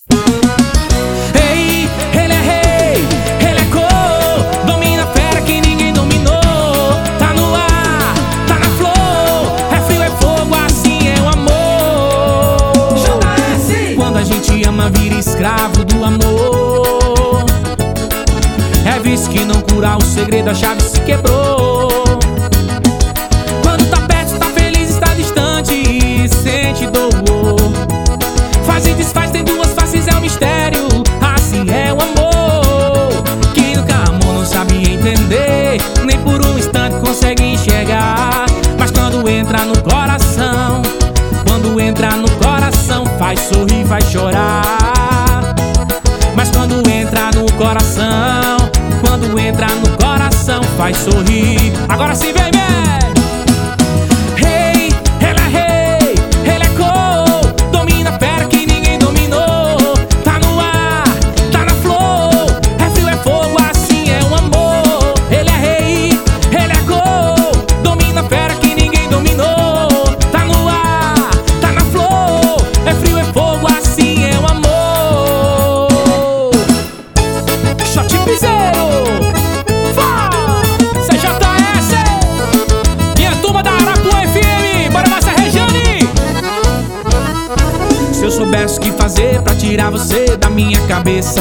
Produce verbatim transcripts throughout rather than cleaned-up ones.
Ei, ele é rei, ele é cor, domina a fera que ninguém dominou. Tá no ar, tá na flor, é frio, é fogo, assim é o amor. J S. Quando a gente ama, vira escravo do amor. É vício que não cura, o segredo, a chave se quebrou. Quando tá perto, tá feliz, está distante, sente dor. Faz e desfaz, tem duas faces, é um mistério, assim é o amor. Quem nunca amou não sabe entender, nem por um instante consegue enxergar. Mas quando entra no coração, quando entra no coração, faz sorrir, faz chorar. Mas quando entra no coração, quando entra no coração, faz sorrir. Agora sim, vem, vem! Se eu soubesse o que fazer pra tirar você da minha cabeça.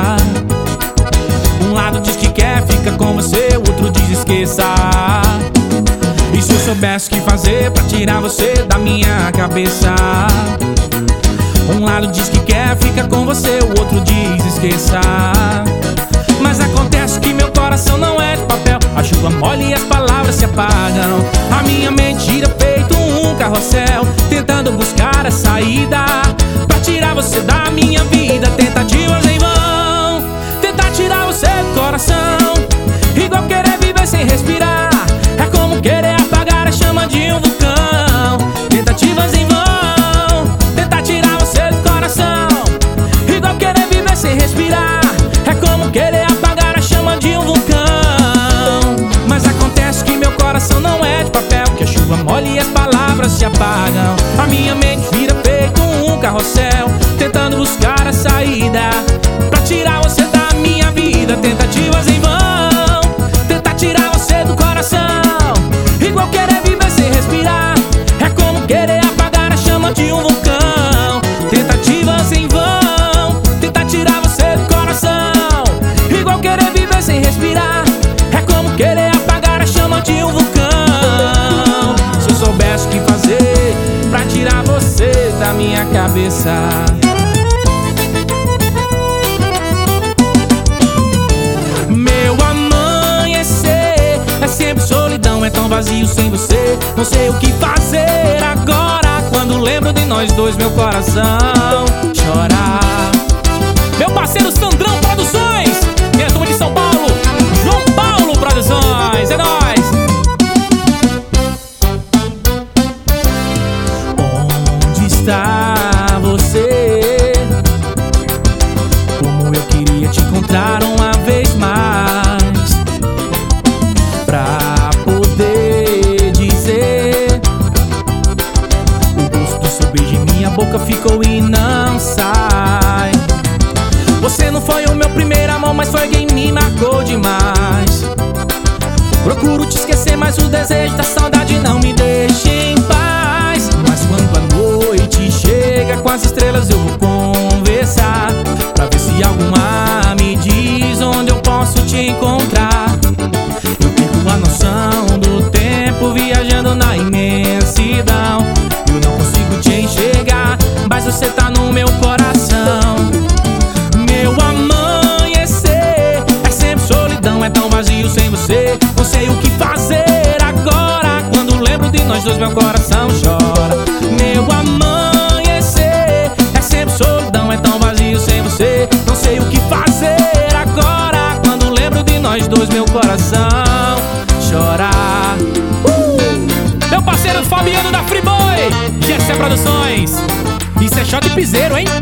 Um lado diz que quer, fica com você, o outro diz esqueça. E se eu soubesse o que fazer pra tirar você da minha cabeça. Um lado diz que quer, fica com você, o outro diz esqueça. Mas acontece que meu coração não é de papel, a chuva molha e as palavras se apagam. A minha mente gira feito um carrossel, tentando buscar a saída pra tirar você da minha vida. Tentativas em vão, tentar tirar você do coração, igual querer viver sem respirar. É como querer apagar a chama de um vulcão. Tentativas em vão, tentar tirar você do coração, igual querer viver sem respirar. É como querer apagar a chama de um vulcão. Mas acontece que meu coração não é de papel, que a chuva molha e as palavras se apagam. A minha mente vira feito um carrossel, tentando buscar a saída pra tirar você da minha vida. Tentativas em vão, tentar tirar você do coração, igual querer viver sem respirar. É como querer apagar a chama de um vulcão. Tentativas em vão, tentar tirar você do coração, igual querer viver sem respirar. É como querer apagar a chama de um vulcão. Se eu soubesse o que fazer pra tirar você da minha cabeça. Meu amanhecer é sempre solidão, é tão vazio sem você. Não sei o que fazer agora, quando lembro de nós dois, meu coração chora. Meu parceiro Sandrão Produções, minha turma de São Paulo, João Paulo Produções, é nóis! Onde está você? Como eu queria te encontrar uma vez mais, pra poder dizer: o gosto do seu beijo em minha boca ficou e não sai. Você não foi o meu primeiro amor, mas foi quem me marcou demais. Procuro te esquecer, mas o desejo da saudade não me deixa em paz. Mas quando a noite chega com as estrelas eu vou conversar, pra ver se alguma me diz onde eu posso te encontrar. Eu perco a noção do tempo viajando na imensidão. Eu não consigo te enxergar, mas você tá no meu coração. Meu amanhecer é sempre solidão, é tão vazio sem você. Não sei o que fazer agora, quando lembro de nós dois, meu coração chora. Meu amanhecer é sempre solidão, é tão vazio sem você. Não sei o que fazer agora, quando lembro de nós dois, meu coração chora. uh! Meu parceiro Fabiano da Friboi, G S Produções. Isso é shot piseiro, hein?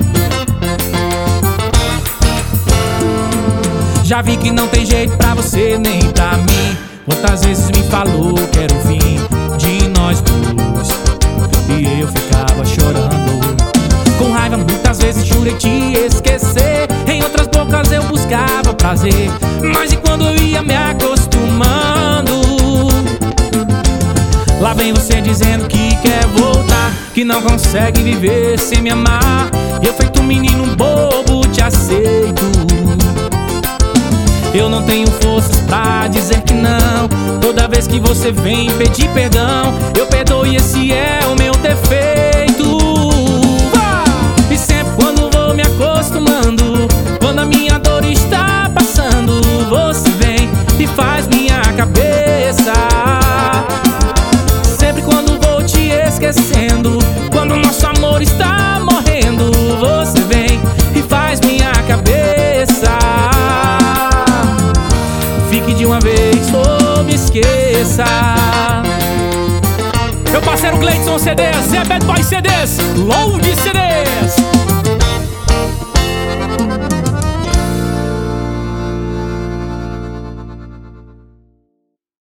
Já vi que não tem jeito pra você nem pra mim. Quantas vezes me falou que era o fim de nós dois, e eu ficava chorando. Com raiva muitas vezes jurei te esquecer. Em outras bocas eu buscava prazer, mas e quando eu ia me acostumando? Lá vem você dizendo que quer voltar, que não consegue viver sem me amar. E eu feito um menino bobo te aceito. Eu não tenho forças pra dizer que não. Toda vez que você vem pedir perdão, eu perdoo e esse é o meu defeito. E sempre quando vou me acostumando, quando a minha dor está passando, você vem e faz minha cabeça. Sempre quando vou te esquecendo, quando nosso amor está morrendo, você vem e faz minha cabeça. Fique de uma vez ou me esqueça. Meu parceiro Gleidson C Ds, Zé Bad Boy C Ds, Load C Ds.